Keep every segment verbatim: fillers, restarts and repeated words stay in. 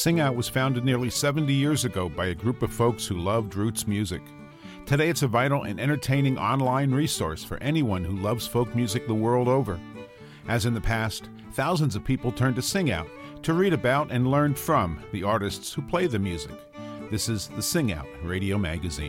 Sing Out was founded nearly seventy years ago by a group of folks who loved roots music. Today it's a vital and entertaining online resource for anyone who loves folk music the world over. As in the past, thousands of people turn to Sing Out to read about and learn from the artists who play the music. This is the Sing Out Radio Magazine.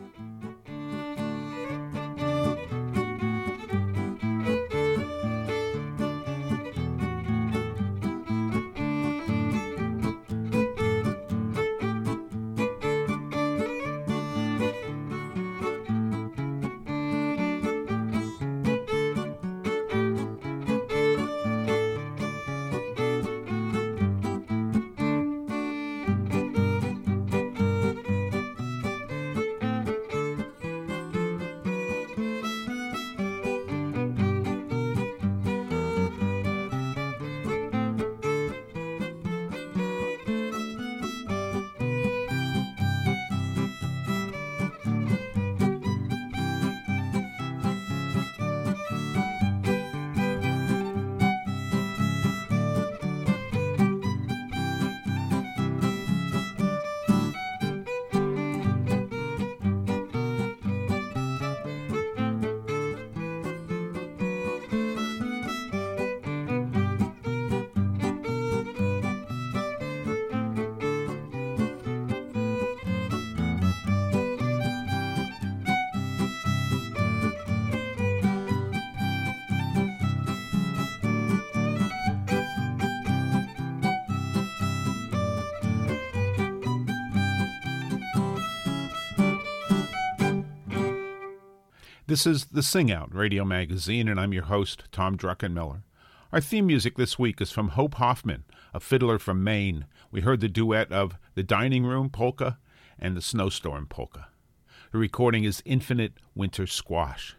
This is the Sing Out Radio Magazine, and I'm your host, Tom Druckenmiller. Our theme music this week is from Hope Hoffman, a fiddler from Maine. We heard the duet of the Dining Room Polka and the Snowstorm Polka. The recording is Infinite Winter Squash.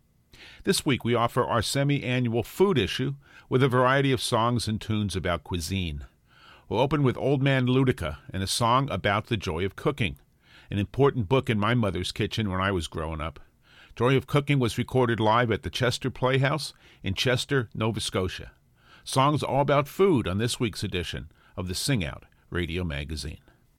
This week we offer our semi-annual food issue with a variety of songs and tunes about cuisine. We'll open with Old Man Ludica and a song about the joy of cooking, an important book in my mother's kitchen when I was growing up. Joy of Cooking was recorded live at the Chester Playhouse in Chester, Nova Scotia. Songs all about food on this week's edition of the Sing Out Radio Magazine.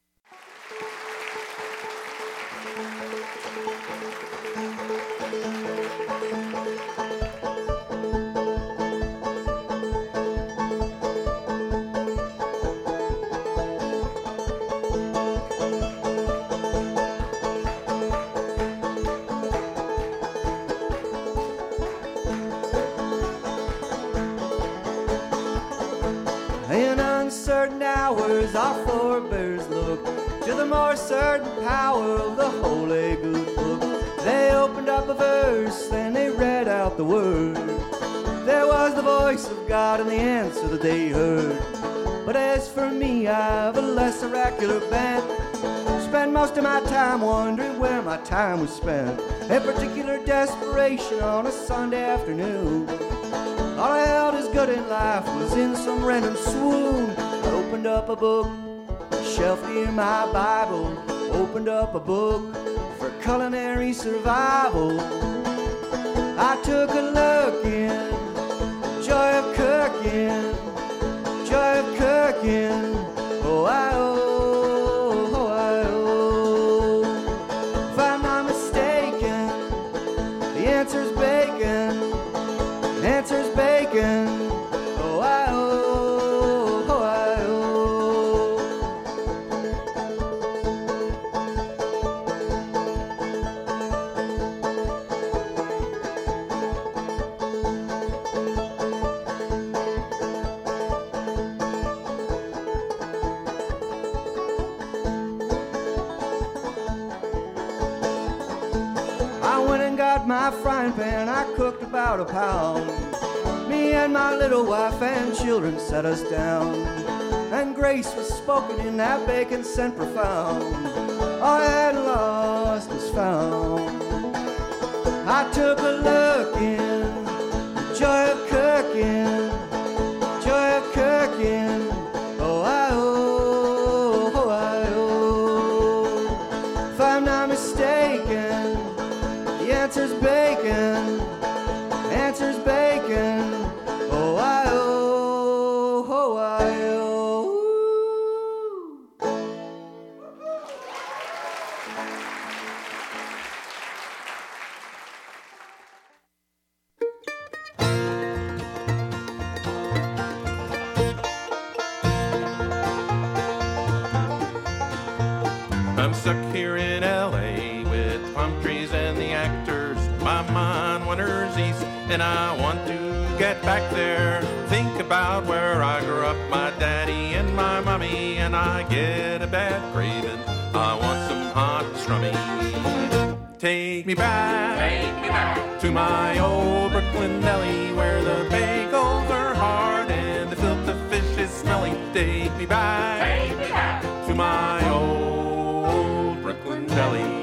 In uncertain hours our forebears look to the more certain power of the Holy Good Book. They opened up a verse, then they read out the word. There was the voice of God and the answer that they heard. But as for me, I've a less oracular bent. Spend most of my time wondering where my time was spent. A particular desperation on a Sunday afternoon. All I held as good in life was in some random swoon. I opened up a book, shelf near my Bible. Opened up a book for culinary survival. I took a look in, joy of cooking, joy of cooking. Oh, I oh, oh, I oh. If I'm not mistaken, the answer's bacon. Answer's bacon. Oh, I oh, oh, I oh. I went and got my frying pan. I cooked about a pound. Me and my little wife and children sat us down, and grace was spoken in that bacon scent profound. All I had lost was found. I took a look in, the joy of cooking, joy of cooking. Oh, I oh, oh, I oh. If I'm not mistaken, the answer's bacon. Answer's bacon. Oh, I oh, oh, I oh. stuck here in L A with palm trees and the actors. My mind wanders east and I want to get back there. Think about where I grew up, my daddy and my mommy, and I get a bad craving. I want some hot strummy. Take me back, take me back to my old Brooklyn deli where the bagels are hard and the filter fish is smelly. Take me back, take me back to my old Brooklyn deli.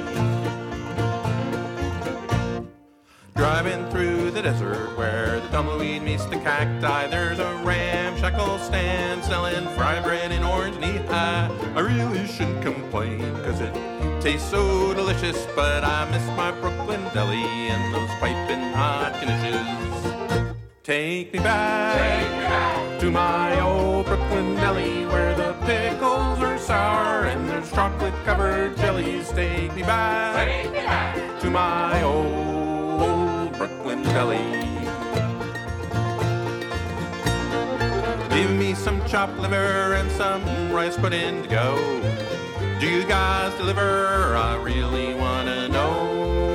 Driving through the desert where the tumbleweed meets the cacti, there's a ramshackle stand selling fry bread and orange knee-high. I really shouldn't complain cause it tastes so delicious, but I miss my Brooklyn deli and those piping hot conditions. Take me back, take me back to my old Brooklyn deli where the pickles are sour and there's chocolate-covered jellies. Take me back, take me back to my old Brooklyn deli. Give me some chopped liver and some rice pudding to go. Do you guys deliver? I really wanna know.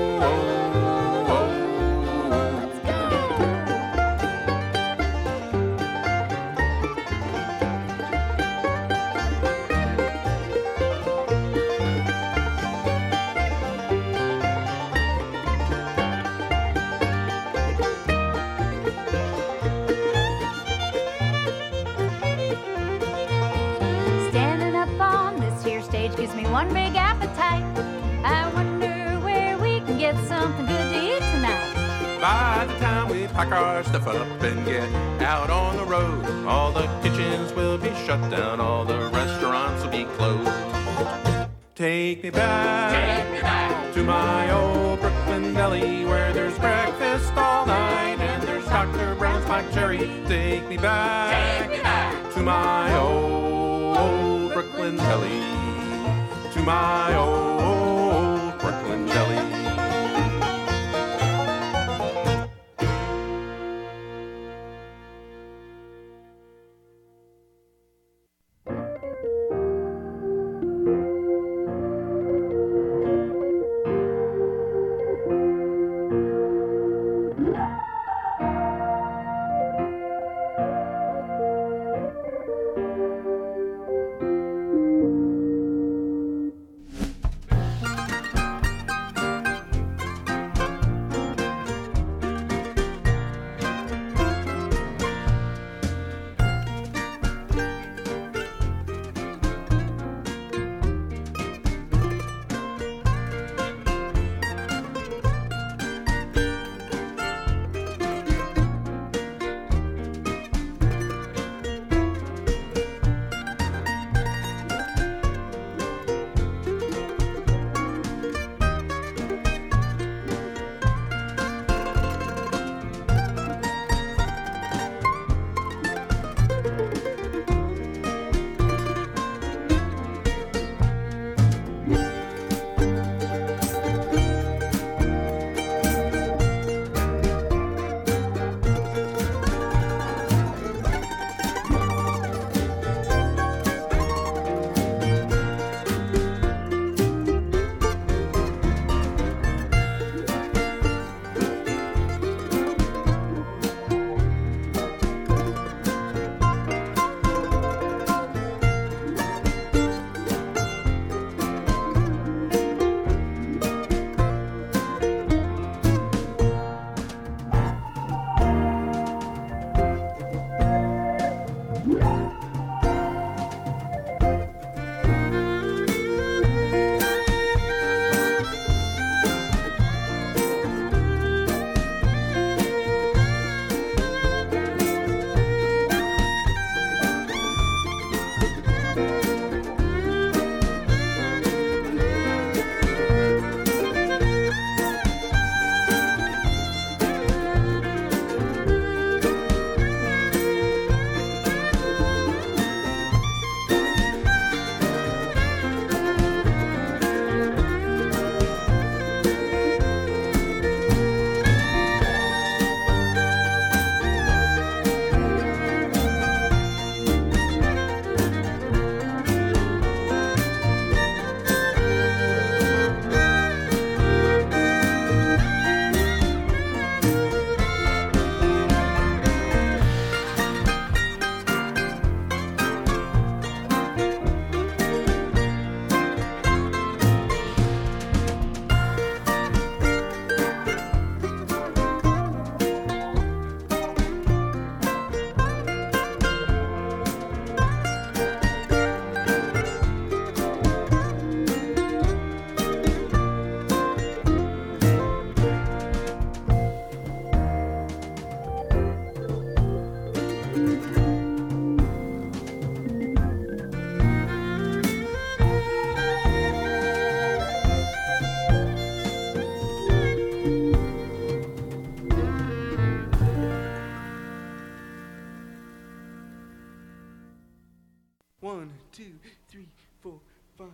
Gives me one big appetite. I wonder where we can get something good to eat tonight. By the time we pack our stuff up and get out on the road, all the kitchens will be shut down, all the restaurants will be closed. Take me back, Take me back to my old Brooklyn deli where there's breakfast all night and there's Doctor Brown's black cherry. Take me back, Take me back to my old Brooklyn deli. To my old Brooklyn deli. two, three, four, five.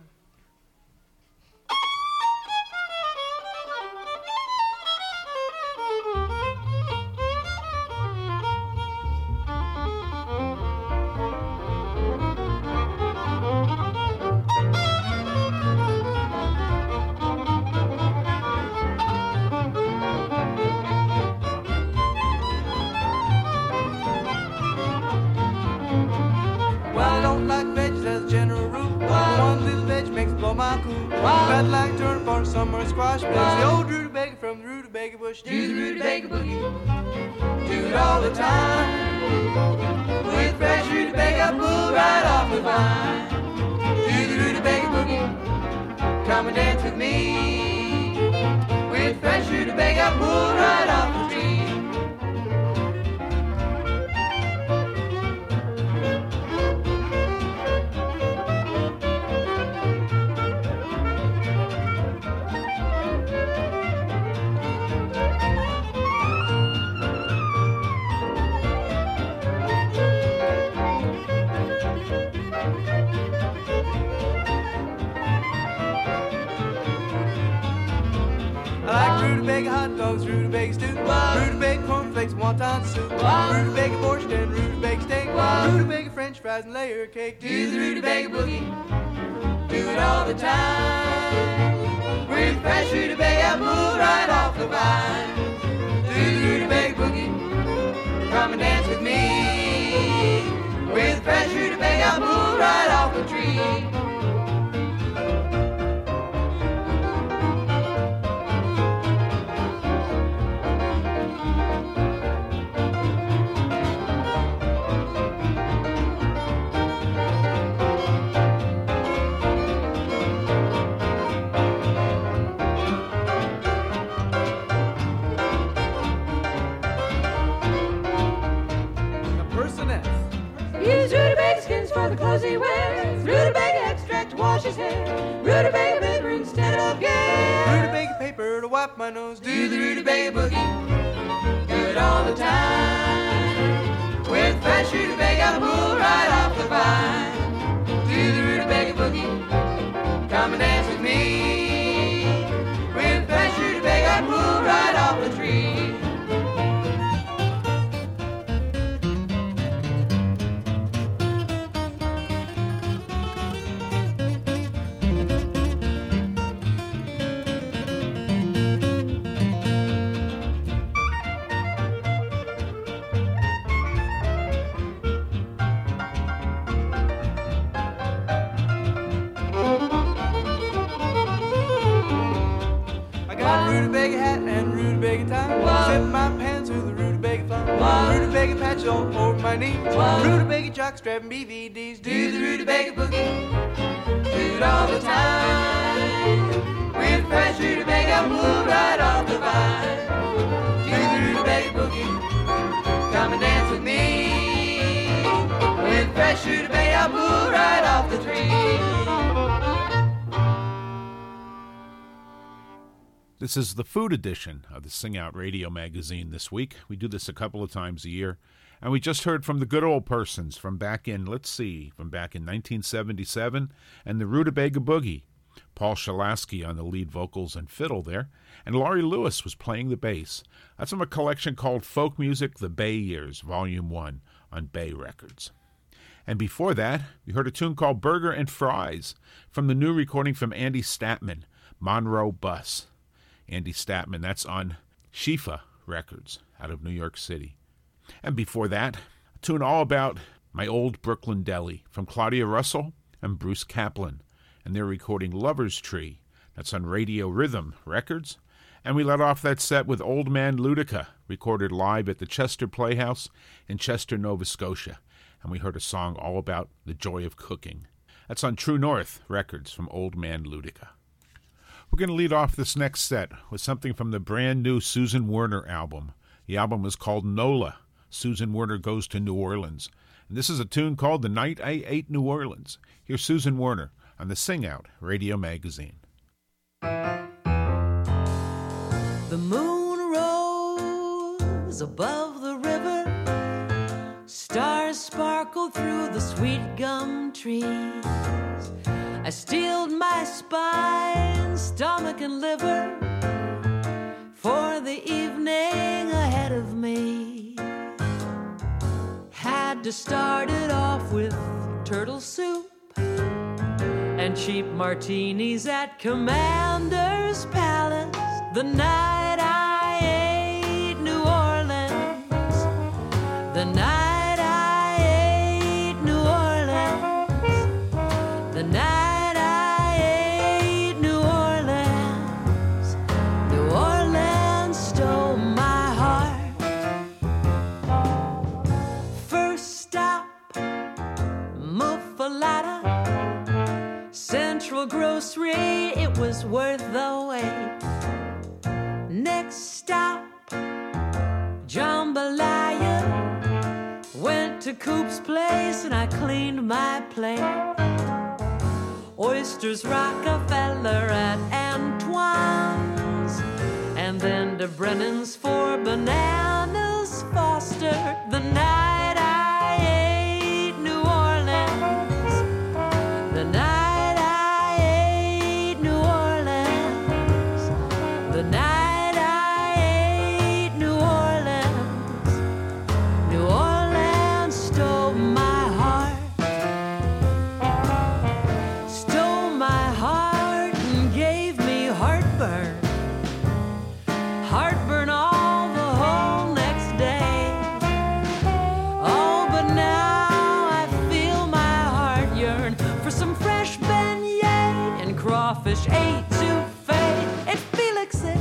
My cool. I'd like to turn for summer squash. Plays the old rutabaga from the rutabaga bush. Do the rutabaga boogie. Do it all the time. With fresh rutabaga pull right off the vine. Do the rutabaga boogie. Come and dance with me. With fresh rutabaga pull right off the tree. Rutabaga hot dogs, rutabaga stew, rutabaga cornflakes, wonton soup, rutabaga borscht and rutabaga steak, rutabaga french fries and layer cake. Do the rutabaga boogie, do it all the time. With fresh rutabaga pulled right off the vine. Do the rutabaga boogie, come and dance with me. With fresh rutabaga pulled right off the tree. Use rutabaga skins for the clothes he wears. Rutabaga extract to wash his hair. Rutabaga paper instead of gear. Rutabaga paper to wipe my nose. Do the rutabaga boogie. Do it all the time. With fresh rutabaga pull right off the vine. Do the rutabaga boogie. Come and dance with me. With fresh rutabaga pull right off the tree. Rutabaga hat and rutabaga tie. Zip my pants with a rutabaga fly. Rutabaga patch all over my knees. Rutabaga jockstrap and B V Ds. Do the rutabaga boogie. Do it all the time. With fresh rutabaga pulled right off the vine. Do the rutabaga boogie. Come and dance with me. With fresh rutabaga pulled right off the tree. This is the food edition of the Sing Out Radio magazine this week. We do this a couple of times a year. And we just heard from the good old persons from back in, let's see, from back in nineteen seventy-seven, and the Rutabaga Boogie. Paul Shalasky on the lead vocals and fiddle there, and Laurie Lewis was playing the bass. That's from a collection called Folk Music, The Bay Years, Volume one on Bay Records. And before that, we heard a tune called Burger and Fries from the new recording from Andy Statman, Monroe Bus. Andy Statman, that's on Shifa Records out of New York City. And before that, a tune all about my old Brooklyn deli from Claudia Russell and Bruce Kaplan, and they're recording Lover's Tree. That's on Radio Rhythm Records. And we let off that set with Old Man Ludica, recorded live at the Chester Playhouse in Chester, Nova Scotia. And we heard a song all about the joy of cooking. That's on True North Records from Old Man Ludica. We're going to lead off this next set with something from the brand new Susan Werner album. The album is called Nola, Susan Werner Goes to New Orleans. And this is a tune called The Night I Ate New Orleans. Here's Susan Werner on the Sing Out Radio magazine. The moon rose above the river. Stars sparkle through the sweet gum tree. trees. I steeled my spine, stomach and liver for the evening ahead of me. Had to start it off with turtle soup and cheap martinis at Commander's Palace. The night I ate New Orleans, the night I ate New Orleans, the night I ate New Orleans, New Orleans stole my heart. First stop, Muffaletta, Central Grocery, it was worth the wait. Next stop, Jambalaya. Went to Coop's place and I cleaned my plate. Oysters, Rockefeller at Antoine's, and then to Brennan's for bananas, Foster. The night I ate New Orleans, the night I ate New Orleans, the night crawfish etouffee at Felix's.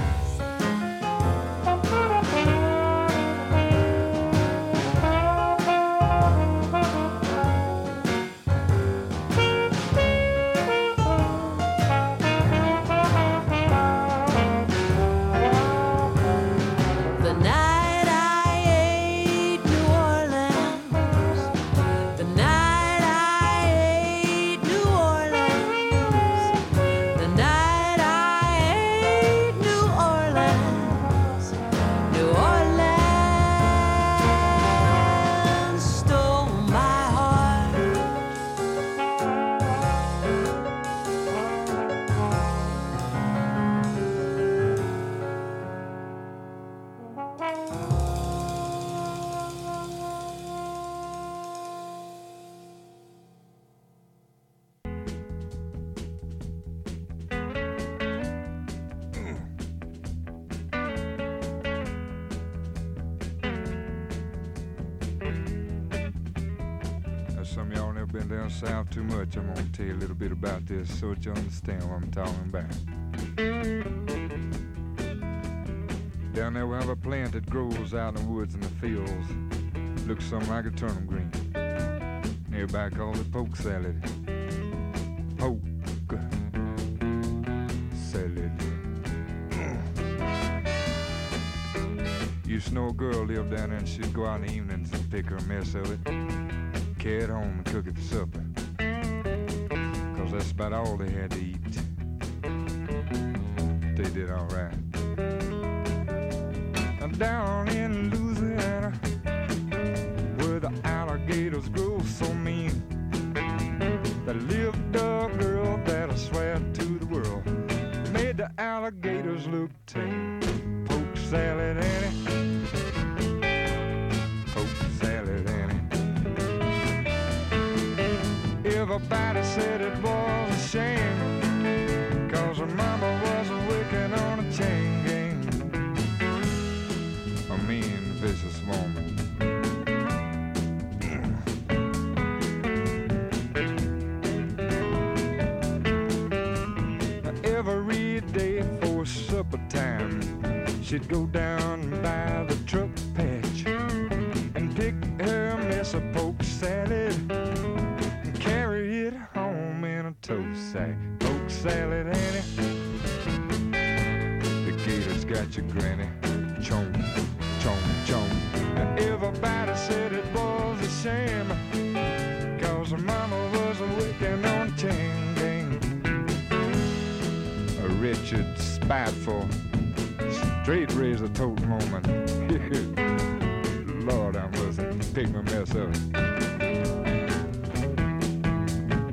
Some of y'all never been down south too much. I'm gonna tell you a little bit about this so that you understand what I'm talking about. Down there we have a plant that grows out in the woods and the fields. Looks something like a turnip green. Nearby called it poke salad. Poke salad. Used to know a girl lived down there and she'd go out in the evenings and pick her a mess of it, carry it home and cook it for supper, 'cause that's about all they had to eat. They did all right. Now down in Louisiana, where the alligators grow so mean, there lived a girl that I swear to the world made the alligators look tame. Poke salad, Annie. Poke salad, Annie. Everybody said it was a shame, 'cause her mama was wicked on a chain gang. A mean, vicious woman. Every day for supper time, she'd go down by the truck patch and pick her a mess of poke salad and carry it home in a tow sack. Poke salad, Annie. The gators got your granny. Chomp, chomp, chomp. And everybody said it was a shame, 'cause her mama was a wicked on a chain gang. A wretched, spiteful, straight razor toting woman. Lord, I must pick my mess up.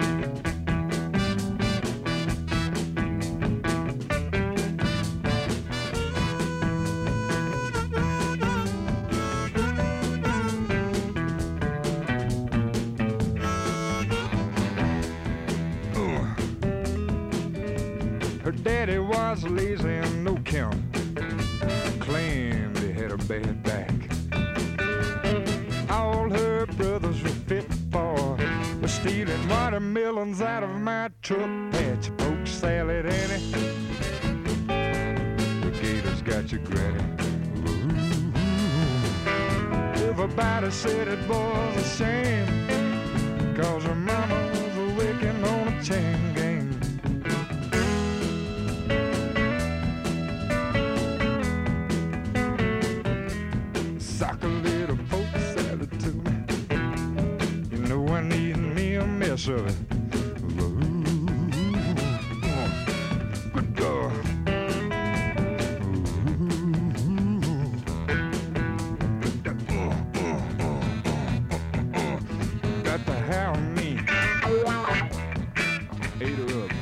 daddy was lazy and no count. Claimed he had a bad back. All her brothers were fit for was stealing watermelons out of my truck patch. Poke salad, Annie. The gators got your granny. Ooh. Everybody said it was a shame, 'cause her mama was working on a chain gang. Sock a little poke salad to me. You know I need me a mess of it. Ooh. Good God. Got to have me. Ate her up.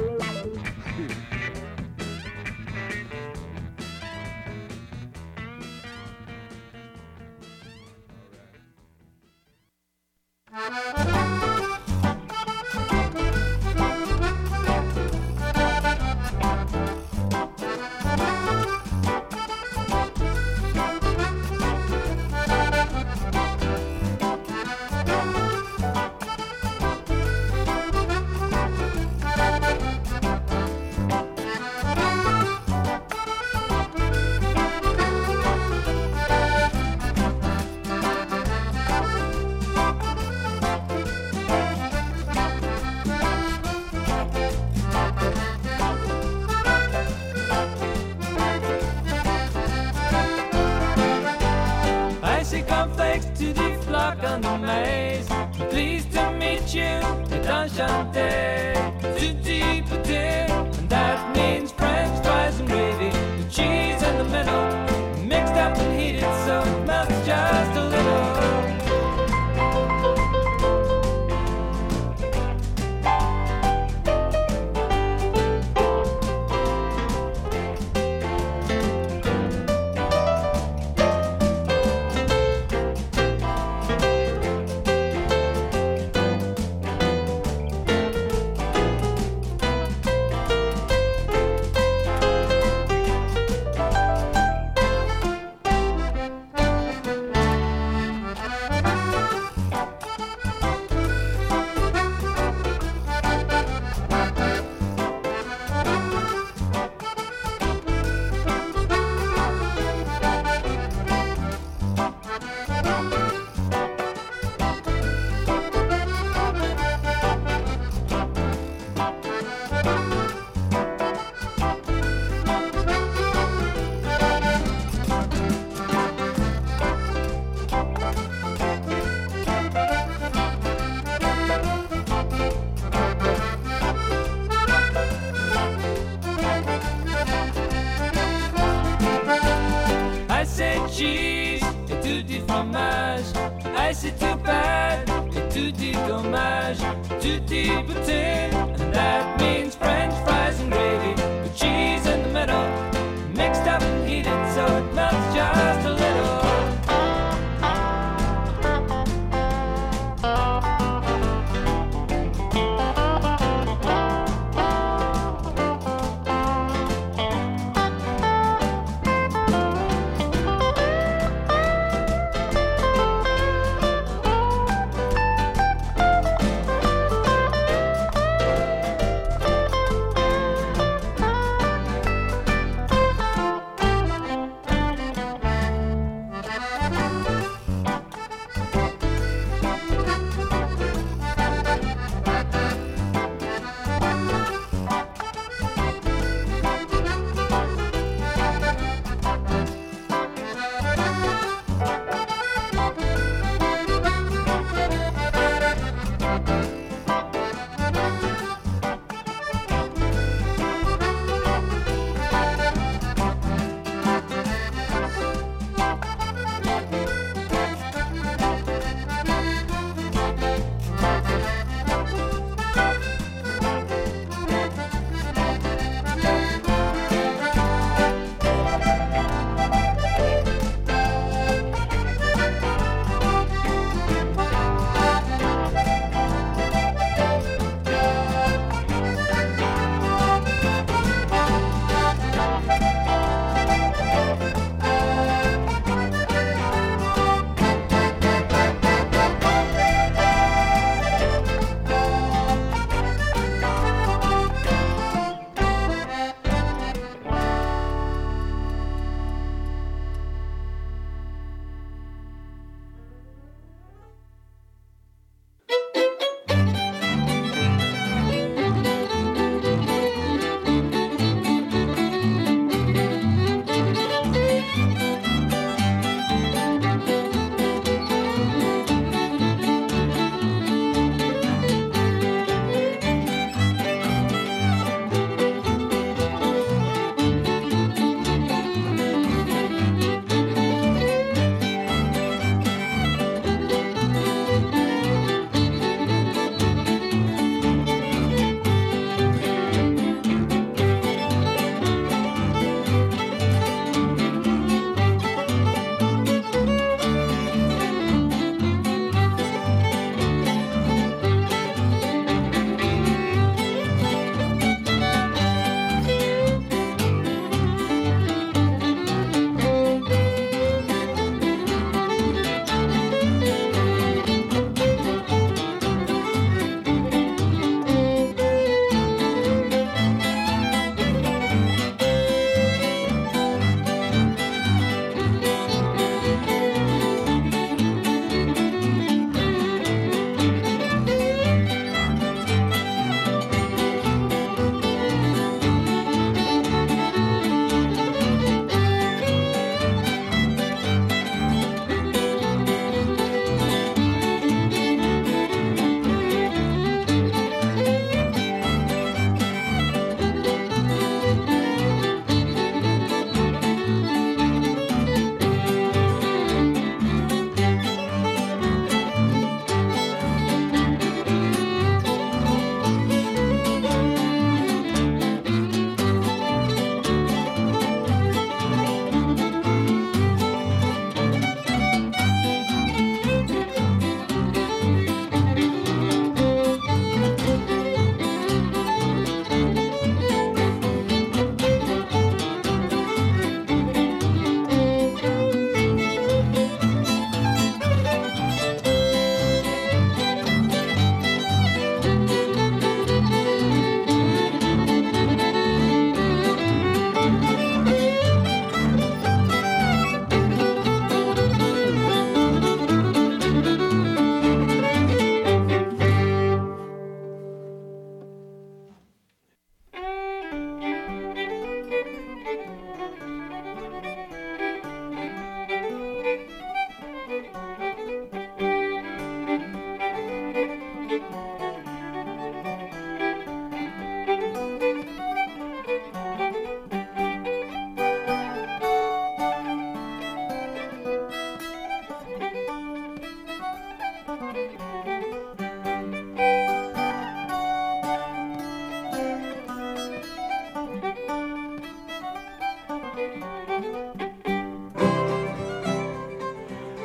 Cornflakes to the flock on the maize. Pleased to meet you, et enchanté. Tutti putti, and that means French fries and gravy. The cheese in the middle, mixed up and heated so it melts just a little. Cheese et tout du fromage. I c'est tout bad et tout du dommage. Tout du poutine, and that means French fries and gravy. The cheese in the middle, mixed up and heated so it melts just a little.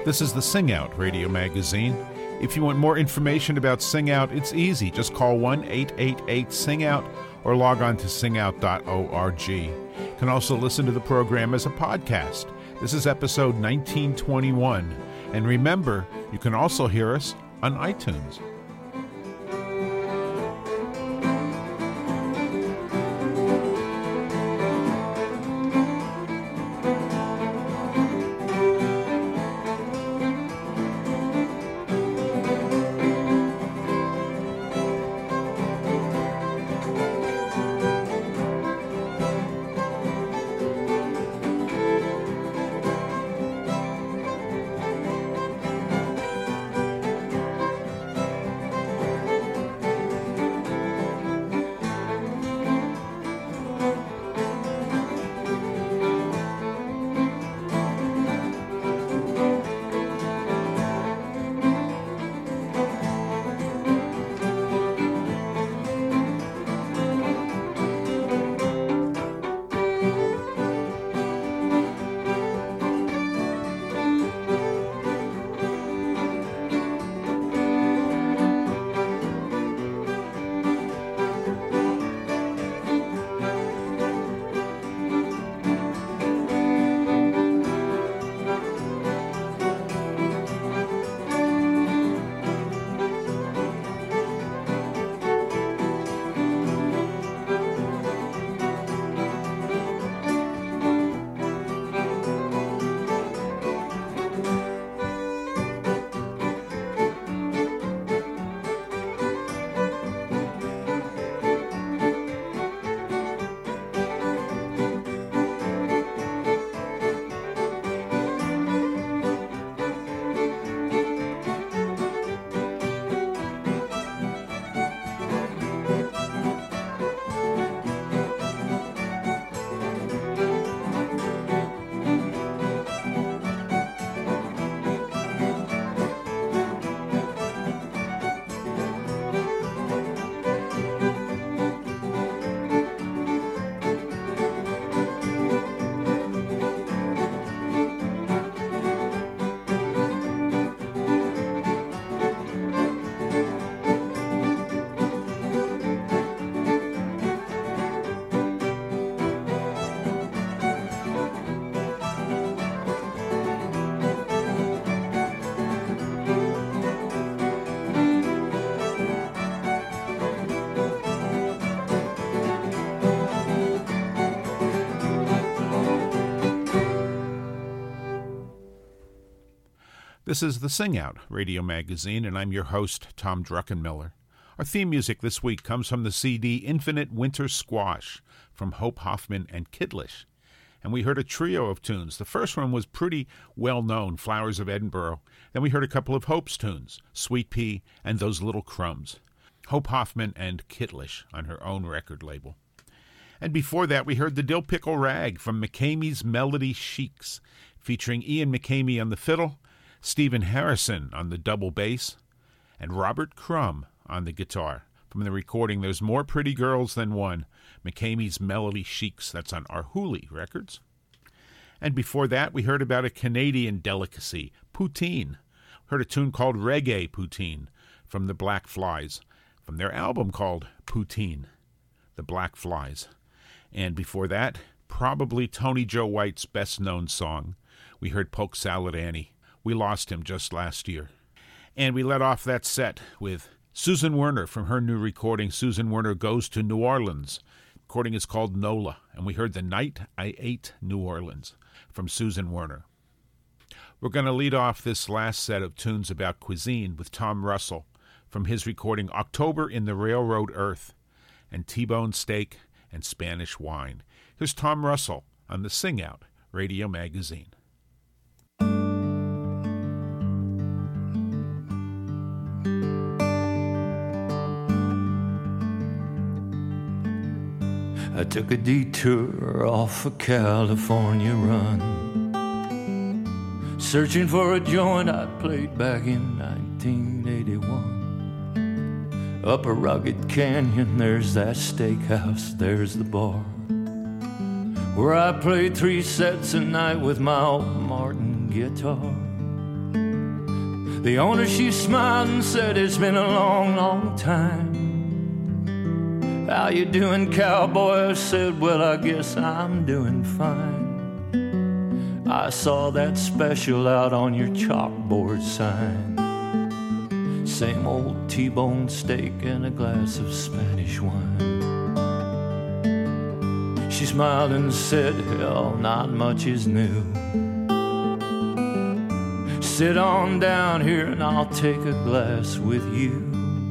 This is the Sing Out radio magazine. If you want more information about Sing Out, it's easy. Just call one eight eight eight sing out or log on to sing out dot org. You can also listen to the program as a podcast. This is episode nineteen twenty-one. And remember, you can also hear us on iTunes. This is the Sing Out radio magazine, and I'm your host, Tom Druckenmiller. Our theme music this week comes from the C D Infinite Winter Squash from Hope Hoffman and Kidlish. And we heard a trio of tunes. The first one was pretty well-known, Flowers of Edinburgh. Then we heard a couple of Hope's tunes, Sweet Pea and Those Little Crumbs. Hope Hoffman and Kidlish on her own record label. And before that, we heard the Dill Pickle Rag from McCamey's Melody Sheiks, featuring Ian McCamey on the fiddle, Stephen Harrison on the double bass, and Robert Crumb on the guitar. From the recording, There's More Pretty Girls Than One, McCamey's Melody Sheiks, that's on Arhoolie Records. And before that, we heard about a Canadian delicacy, poutine. Heard a tune called Reggae Poutine from the Black Flies, from their album called Poutine, the Black Flies. And before that, probably Tony Joe White's best-known song. We heard Polk Salad Annie. We lost him just last year. And we let off that set with Susan Werner from her new recording, Susan Werner Goes to New Orleans. The recording is called Nola, and we heard The Night I Ate New Orleans from Susan Werner. We're going to lead off this last set of tunes about cuisine with Tom Russell from his recording October in the Railroad Earth and T-bone steak and Spanish wine. Here's Tom Russell on the Sing Out radio magazine. I took a detour off a California run, searching for a joint I'd played back in nineteen eighty-one. Up a rugged canyon, there's that steakhouse, there's the bar, where I played three sets a night with my old Martin guitar. The owner, she smiled and said, it's been a long, long time. How you doing, cowboy? I said, well, I guess I'm doing fine. I saw that special out on your chalkboard sign. Same old T-bone steak and a glass of Spanish wine. She smiled and said, hell, not much is new. Sit on down here and I'll take a glass with you.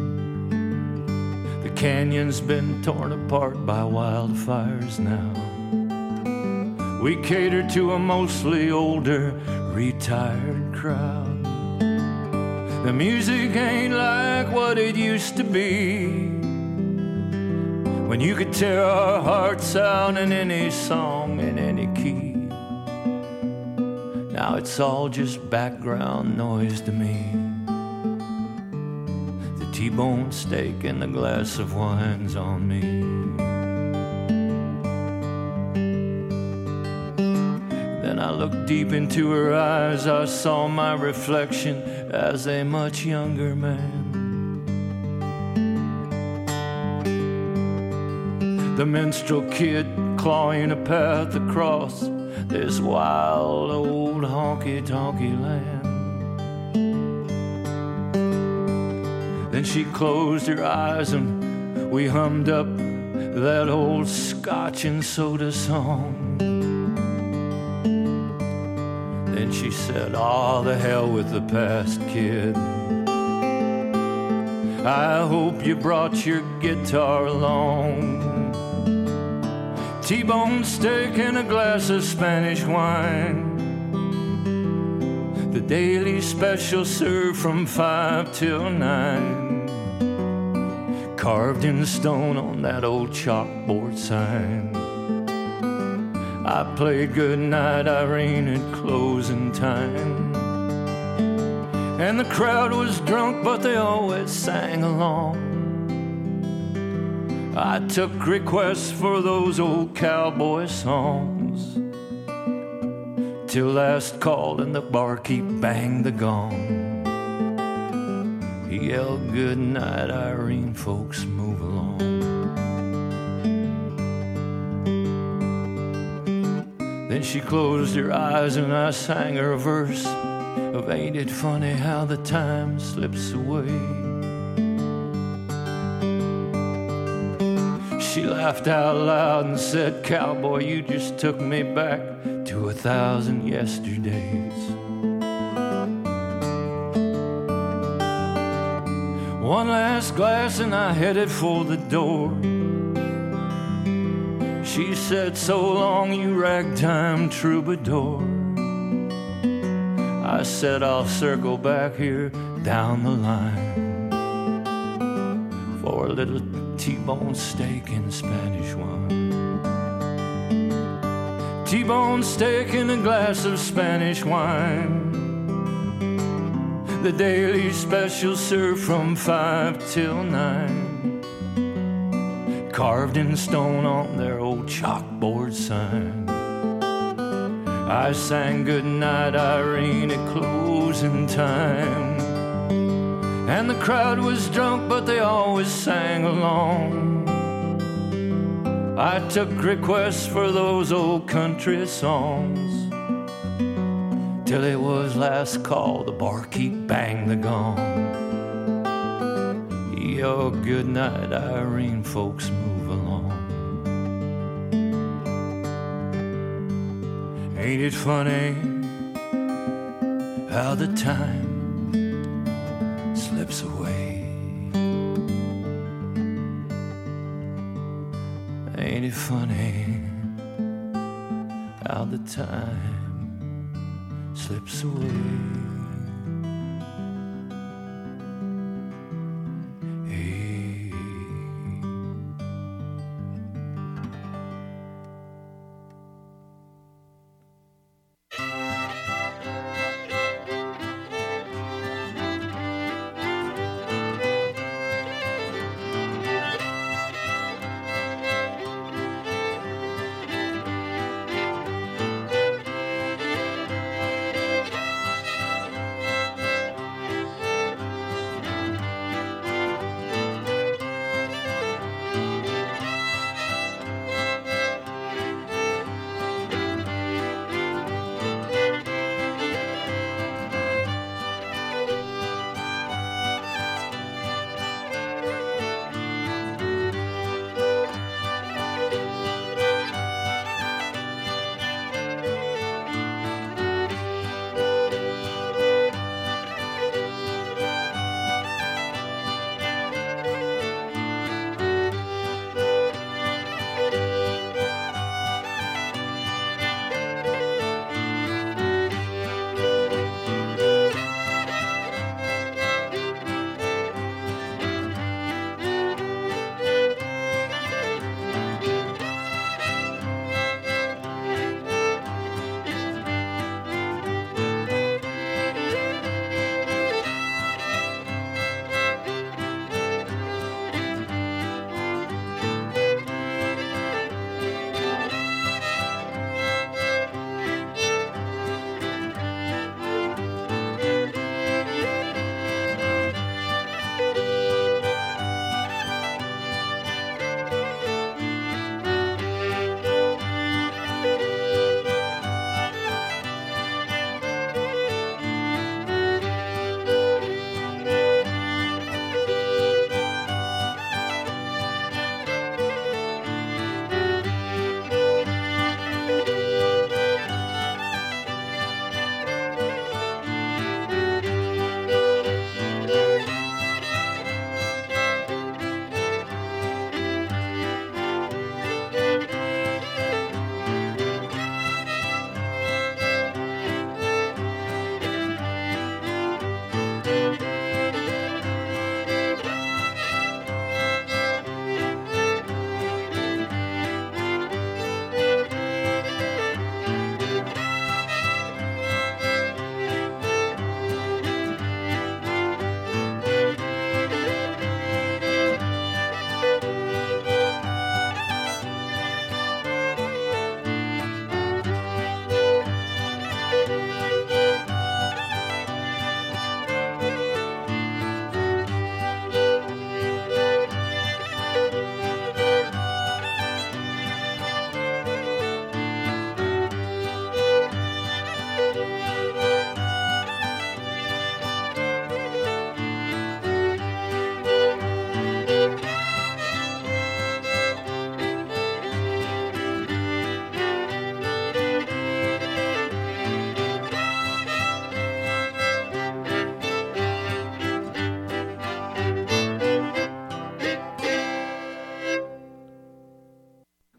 The canyon's been torn apart by wildfires now. We cater to a mostly older, retired crowd. The music ain't like what it used to be, when you could tear our hearts out in any song, in any key. Now it's all just background noise to me. The T-bone steak and the glass of wine's on me. Then I looked deep into her eyes. I saw my reflection as a much younger man. The minstrel kid clawing a path across this wild old honky-tonky land. Then she closed her eyes and we hummed up that old Scotch and soda song. Then she said, "Aw, the hell with the past, kid. I hope you brought your guitar along. T-bone steak and a glass of Spanish wine. The daily special served from five till nine. Carved in stone on that old chalkboard sign. I played Goodnight Irene at closing time. And the crowd was drunk, but they always sang along. I took requests for those old cowboy songs, till last call and the barkeep banged the gong. He yelled, "Goodnight Irene, folks, move along." Then she closed her eyes and I sang her a verse of "Ain't it funny how the time slips away." She laughed out loud and said, "Cowboy, you just took me back to a thousand yesterdays." One last glass and I headed for the door. She said, "So long, you ragtime troubadour." I said, "I'll circle back here down the line for a little T-bone steak and Spanish wine." T-bone steak and a glass of Spanish wine. The daily special served from five till nine. Carved in stone on their old chalkboard sign. I sang Goodnight Irene at closing time. And the crowd was drunk, but they always sang along. I took requests for those old country songs, till it was last call, the barkeep banged the gong. Yo, goodnight Irene, folks, move along. Ain't it funny how the time slips away? Ain't it funny how the time slips away?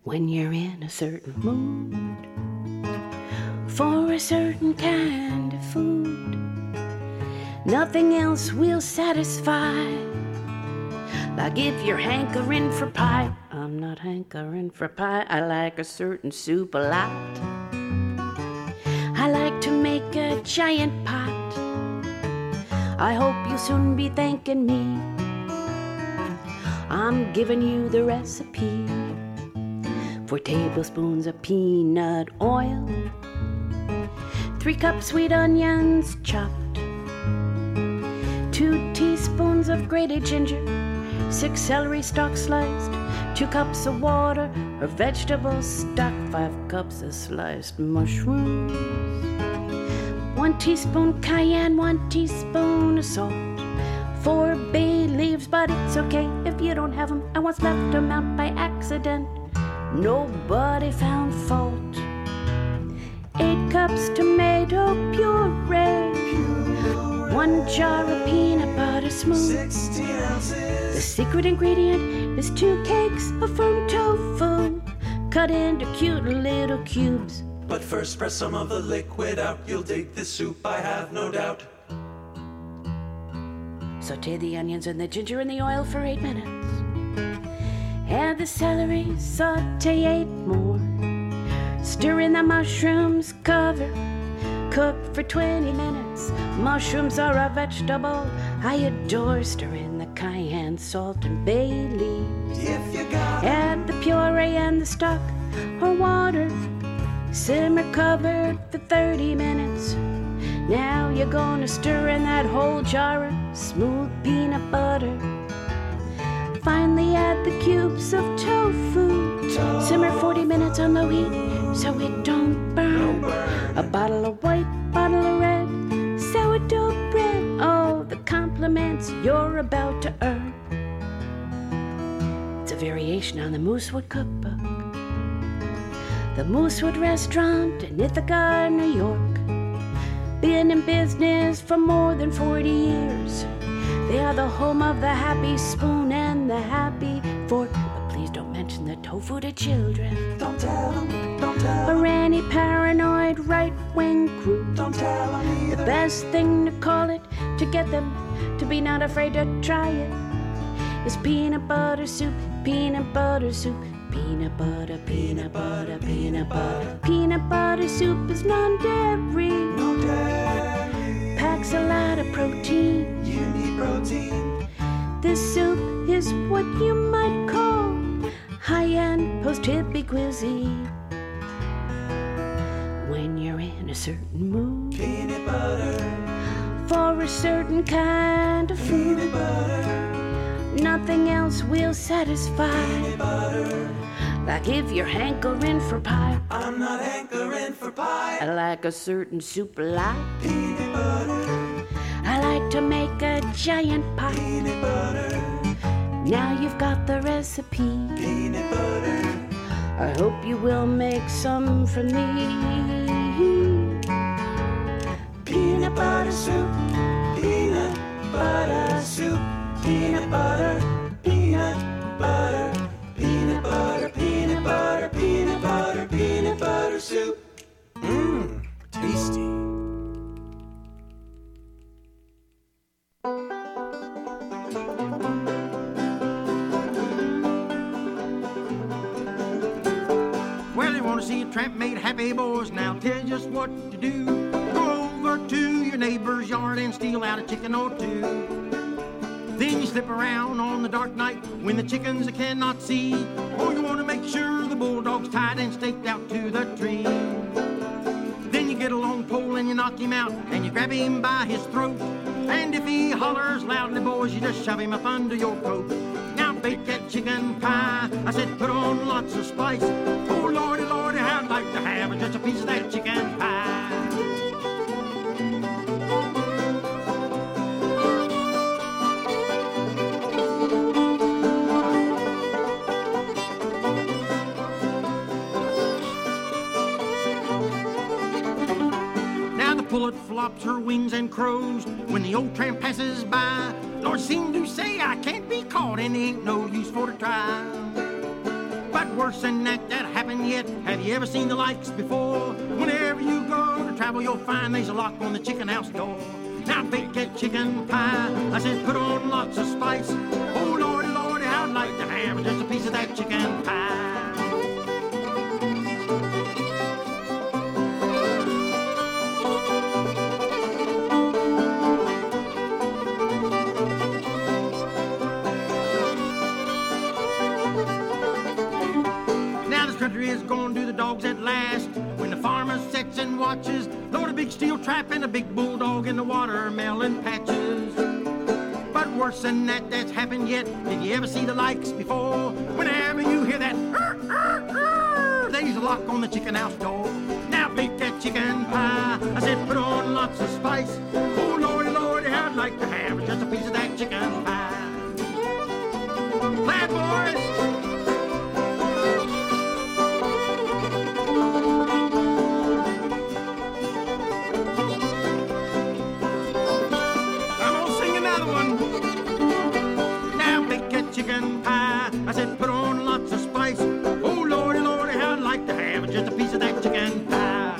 when you're in a certain mood for a certain kind of food. Nothing else will satisfy. Like if you're hankering for pie. I'm not hankering for pie. I like a certain soup a lot. I like to make a giant pot. I hope you'll soon be thanking me. I'm giving you the recipe. Four tablespoons of peanut oil, three cups sweet onions chopped, two teaspoons of grated ginger, six celery stalks sliced, two cups of water or vegetable stock, five cups of sliced mushrooms, one teaspoon cayenne, one teaspoon of salt, four bay leaves, but it's okay if you don't have them. I once left them out by accident. Nobody found fault. Eight cups tomato puree, one jar of peanut butter smooth. sixteen ounces. The secret ingredient is two cakes of firm tofu, cut into cute little cubes. But first spread some of the liquid out. You'll dig this soup, I have no doubt. Saute the onions and the ginger in the oil for eight minutes. Add the celery, saute eight more. Stir in the mushrooms, cover, cook for twenty minutes. Mushrooms are a vegetable I adore. Stir in the cayenne, salt, and bay leaves. If you got Add the puree and the stock or water. Simmer covered for thirty minutes. Now you're gonna stir in that whole jar of smooth peanut butter. Finally add the cubes of tofu. tofu. Simmer forty minutes on low heat so it don't burn. burn. A bottle of white, bottle of red, sourdough bread. Oh, the compliments you're about to earn. It's a variation on the Moosewood Cookbook. The Moosewood Restaurant in Ithaca, New York. Been in business for more than forty years. They are the home of the happy spoon and the happy fork. But please don't mention the tofu to children. Don't tell them, don't tell them. Or any paranoid right-wing group. Don't tell them either. The best thing to call it, to get them to be not afraid to try it, is peanut butter soup, peanut butter soup. Peanut butter, peanut butter, peanut butter. Peanut butter soup is non-dairy. No dairy. Packs a lot of protein. You need protein. This soup is what you might call high-end post-hippie cuisine. When you're in a certain mood, peanut butter. For a certain kind of food, peanut butter. Nothing else will satisfy. Peanut butter. Like if you're hankering for pie. I'm not hankering for pie. I like a certain soup a lot. Peanut butter. I like to make a giant pot. Peanut butter. Now you've got the recipe. Peanut butter. I hope you will make some for me. Peanut butter soup. Peanut butter soup. Peanut butter. Peanut butter. Peanut butter. Peanut butter. Peanut butter. Peanut butter soup. Mmm, tasty. Well, you want to see a tramp made happy, boys? Now tell you just what to do. Go over to your neighbor's yard and steal out a chicken or two. Then you slip around on the dark night when the chickens cannot see. Oh, you want to make sure the bulldog's tied and staked out to the tree. Then you get a long pole and you knock him out and you grab him by his throat. And if he hollers loudly, boys, you just shove him up under your coat. Now bake that chicken pie. I said put on lots of spice. Oh, lordy, lordy, how I'd like to have just a piece of that chicken pie. Pullet flops her wings and crows when the old tramp passes by. Lord seemed to say I can't be caught and ain't no use for to try. But worse than that, that happened yet. Have you ever seen the likes before? Whenever you go to travel, you'll find there's a lock on the chicken house door. Now bake that chicken pie, I said put on lots of spice. Oh lordy, lordy, I'd like to have just a piece of that chicken pie. Is going to the dogs at last. When the farmer sits and watches, load a big steel trap and a big bulldog in the watermelon patches. But worse than that, that's happened yet. Did you ever see the likes before? Whenever you hear that, "Arr, arr, arr," there's a lock on the chicken house door. Now bake that chicken pie, I said put on lots of spice. Oh lordy, lordy, I'd like to have just a piece of that chicken pie. Glad boys. Chicken pie, I said put on lots of spice. Oh lordy, lordy, how I'd like to have just a piece of that chicken pie.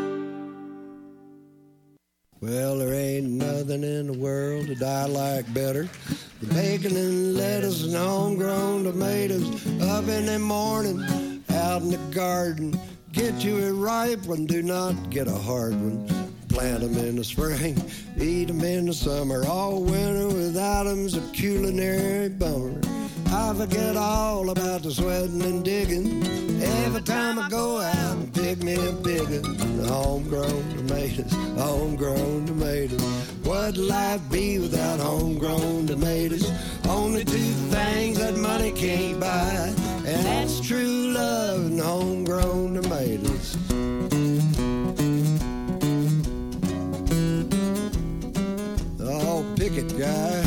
Well, there ain't nothing in the world that I like better than bacon and lettuce and homegrown tomatoes. Up in the morning, out in the garden, get you a ripe one, do not get a hard one. Plant them in the spring, eat them in the summer. All winter without them's a culinary bummer. I forget all about the sweating and digging every time I go out and pick me a big one. Homegrown tomatoes, homegrown tomatoes. What'd life be without homegrown tomatoes? Only two things that money can't buy, and that's true love and homegrown tomatoes. Oh, pick it, guy.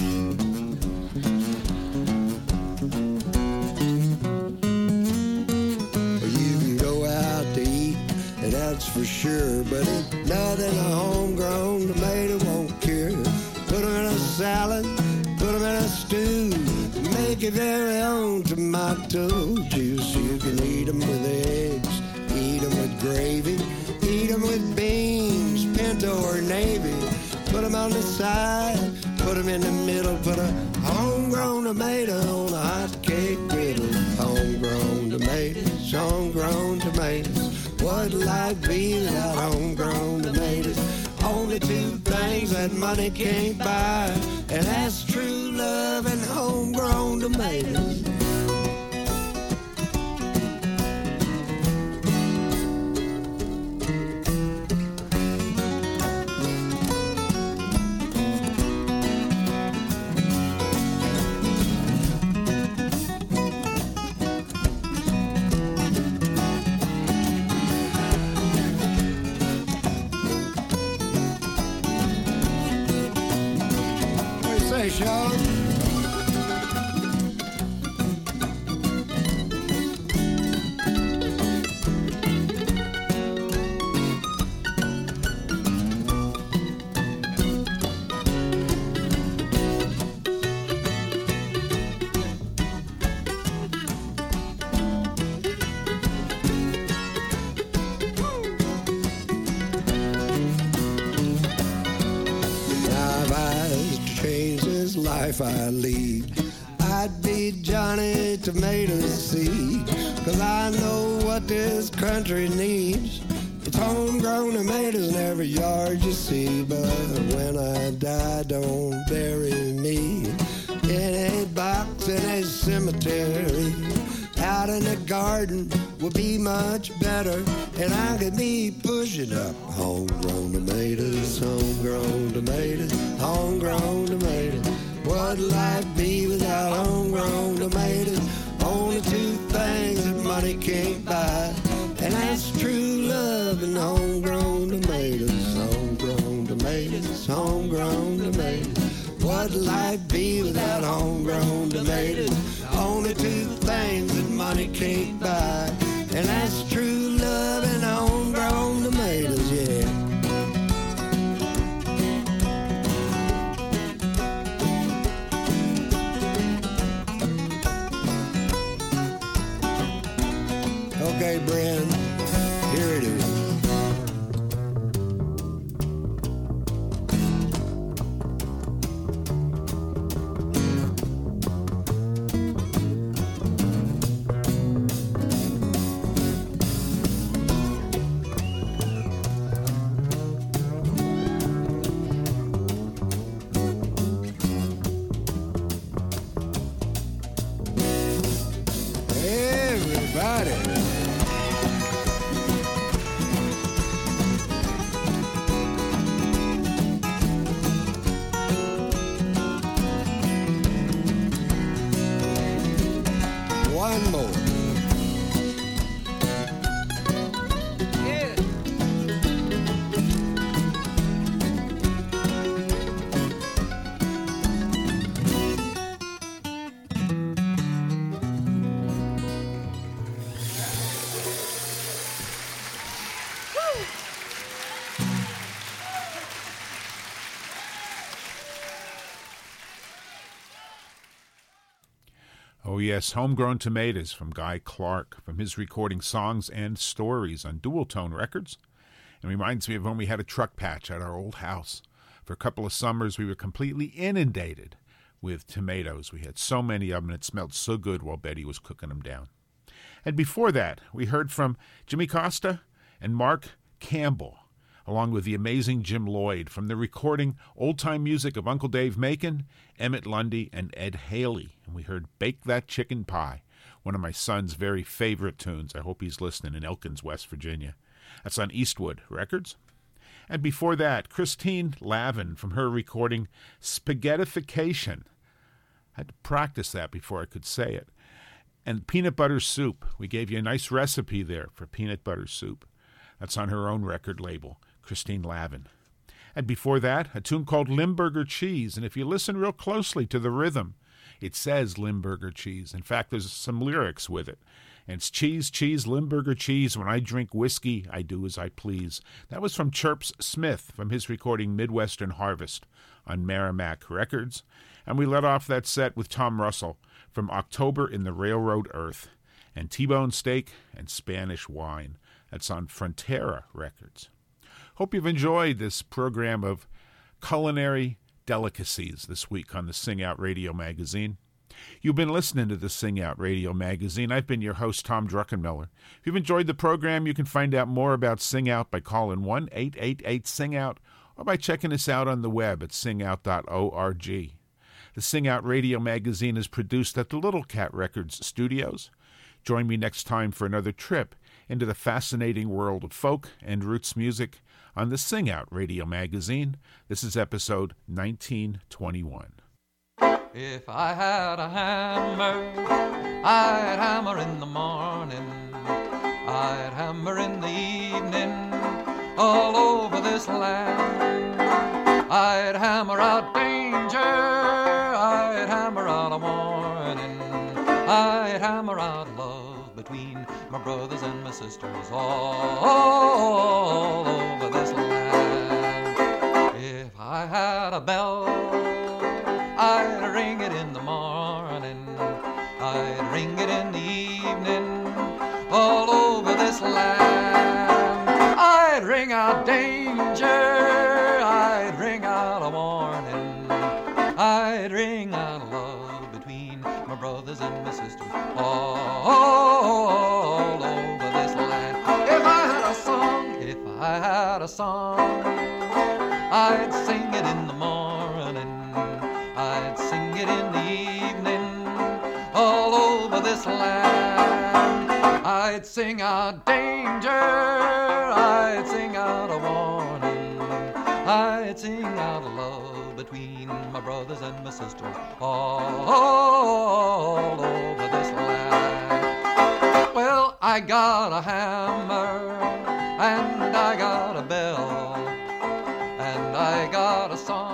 You can go out to eat, and that's for sure, but it's nothing a homegrown tomato won't cure. Put them in a salad, put them in a stew, make your very own tomato juice. You can eat them with eggs, eat them with gravy, eat them with beans, pinto or navy. Put them on the side, put them in the middle, put a homegrown tomato on a hot cake griddle. Homegrown tomatoes, homegrown tomatoes. What'd life be without homegrown tomatoes? Only two things that money can't buy, and that's true love and homegrown tomatoes. Sean. Life I lead, I'd be Johnny Tomato Seed, 'cause I know what this country needs. It's homegrown tomatoes in every yard you see, but when I die, don't bury me in a box in a cemetery. Out in the garden would be much better, and I could be pushing up homegrown tomatoes, homegrown tomatoes, homegrown tomatoes. What'd life be without homegrown tomatoes? Only two things that money can't buy, and that's true love and homegrown tomatoes, homegrown tomatoes, homegrown tomatoes. What'd life be without homegrown tomatoes? Only two things that money can't buy, and that's true love and homegrown tomatoes, yeah. Ray Brand. Here it is. One more. Yeah. Oh yes, Homegrown Tomatoes from Guy Clark, from his recording Songs and Stories on Dual Tone Records. It reminds me of when we had a truck patch at our old house. For a couple of summers, we were completely inundated with tomatoes. We had so many of them, and it smelled so good while Betty was cooking them down. And before that, we heard from Jimmy Costa and Mark Campbell, along with the amazing Jim Lloyd, from the recording Old Time Music of Uncle Dave Macon, Emmett Lundy, and Ed Haley. And we heard Bake That Chicken Pie, one of my son's very favorite tunes. I hope he's listening in Elkins, West Virginia. That's on Eastwood Records. And before that, Christine Lavin from her recording Spaghettification. I had to practice that before I could say it. And Peanut Butter Soup. We gave you a nice recipe there for peanut butter soup. That's on her own record label, Christine Lavin. And before that, a tune called Limburger Cheese. And if you listen real closely to the rhythm, it says Limburger Cheese. In fact, there's some lyrics with it. And it's cheese, cheese, Limburger cheese. When I drink whiskey, I do as I please. That was from Chirps Smith, from his recording Midwestern Harvest on Merrimack Records. And we let off that set with Tom Russell from October in the Railroad Earth, and T-Bone Steak and Spanish Wine. That's on Frontera Records. Hope you've enjoyed this program of culinary delicacies this week on the Sing Out Radio Magazine. You've been listening to the Sing Out Radio Magazine. I've been your host, Tom Druckenmiller. If you've enjoyed the program, you can find out more about Sing Out by calling one eight eight eight sing out or by checking us out on the web at sing out dot org. The Sing Out Radio Magazine is produced at the Little Cat Records studios. Join me next time for another trip into the fascinating world of folk and roots music on the Sing Out Radio Magazine. This is episode nineteen twenty-one. If I had a hammer, I'd hammer in the morning, I'd hammer in the evening, all over this land. I'd hammer out danger, I'd hammer out a warning, I'd hammer out love between my brothers and my sisters all over this land. If I had a bell, I'd ring it in the morning, I'd ring it in the evening, all over this land. I'd ring out danger, I'd ring out a warning, I'd ring out love between my brothers and my sisters all over this land. If I had a song, if I had a song, I'd sing it in the morning, I'd sing it in the evening, all over this land. I'd sing out danger, I'd sing out a warning, I'd sing out love between my brothers and my sisters all over this land. Well, I got a hammer, and I got a bell, and I got a song.